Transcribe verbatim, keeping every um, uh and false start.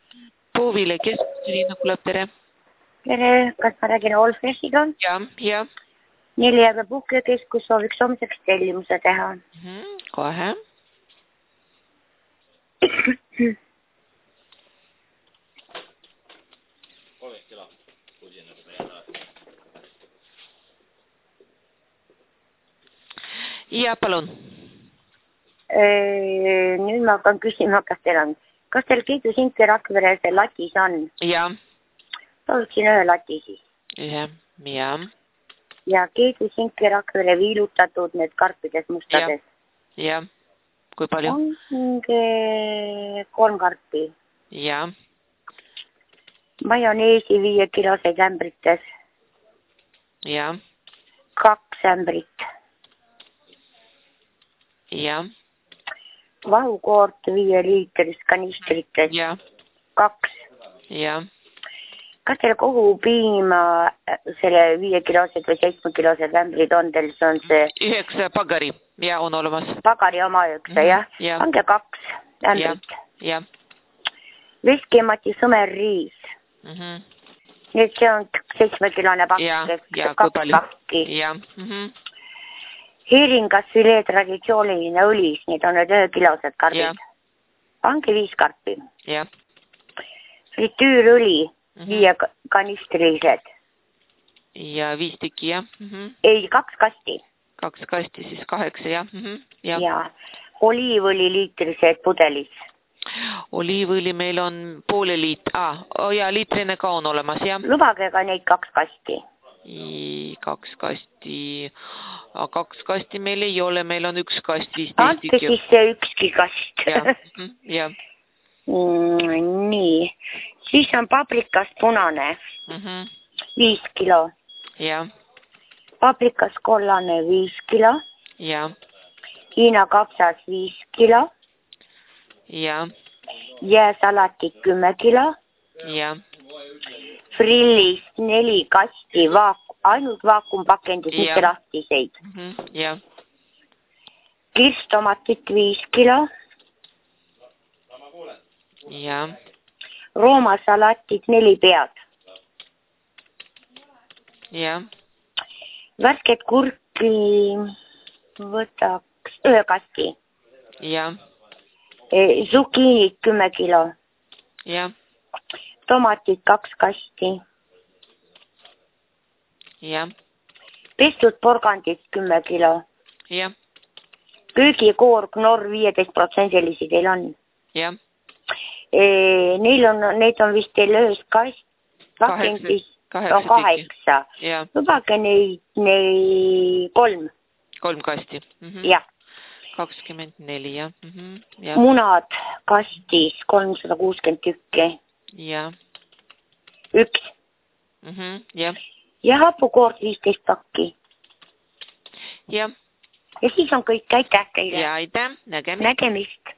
Puuvile keskusliina kuuleb, tere. Tere, kas ma räägin Allfreshiga? Ja, ja. Neljärve puhkekeskus sooviks homseks tellimuse teha. Mhm, kohe. Ja, palun. Nüüd ma hakkan küsima, kas teil on. Kas teil Kiidu Sinki Rakvere see latis on? Ja. Sooviksin ühe lati siis. Ühe, ja. Ja Kiidu Sinki Rakvere viilutatud need karpides mustades. Ja, ja. Kui palju? On kolm karpi. Ja. Majoneesi viie kiloseid ämbrites. Ja. Kaks ämbrit. Ja. Vahukoort viie liitrist kanistrites. Ja. Kaks. Ja. Kas teil kogu piima selle viie kilosed või seitsme kilosed ämbrid on teil, see on see... Üheksa pagari, ja on olemas. Pagari oma üheksa, mm -hmm. jah? Ja. Ange kaks ämbrit. Ja. Ja. Veskimati sõmerriis. Mm -hmm. Nüüd see on seitsmekilone pakk. Ja, ja, kui kaks palju? pakki. Ja. Mm -hmm. Heeringas filee traditsiooniline õlis, need on need ühe kilosed karbid. Ja. Ange viis karpi. Ja. Fritüürõli, mm -hmm. viie kanistrilised. Ja viis tükki, jah. Mm -hmm. Ei, kaks kasti. Kaks kasti, siis kaheksa, jah. Mm -hmm. Ja. Ja. Oliivõli liitrised pudelis. Oliivõli meil on poole liit. Ah, oh, ja liitrine ka on olemas, jah. Lubage ka neid kaks kasti. I, kaks kasti. A, kaks kasti meil ei ole, meil on üks kast, viisteist Andke tükki. siis see ükski kast. Ja. Mm, ja. Mm, nii. Siis on paprikast punane. Mm -hmm. Viis kilo. Ja. Paprikas kollane viis kilo. Ja. Hiina kapsas viis kilo. Ja. Jääsalatit kümme kilo. Ja. Frillist neli kasti, vaak ainult vaakumpakendis, ja. mitte lahtiseid. Mm -hmm. Ja. Kirstomatit viis kilo. Ja. Roomasalatit neli pead. Ja. Värsket kurki võtaks ühe kasti. Ja. E, zukiinid kümme kilo. Ja. Tomatid kaks kasti. Ja. Pestud porgandit kümme kilo. Ja. Köögikoor Knorr viieteist protsendilisi teil on. Ja. E, neil on, neid on vist teil ühes kast. Pakendis on kaheksa. Ja. Lubage neid, neid kolm. Kolm kasti. Mm -hmm. Jah. kakskümmend neli, jah. Mm -hmm. Ja. Munad kastis kolmsada kuuskümmend tükki. Ja. Üks. Mm -hmm. Ja. Ja hapukoort viisteist pakki. Ja. Ja siis on kõik, aitäh teile. Ja, aitäh. Nägemist. Nägemist.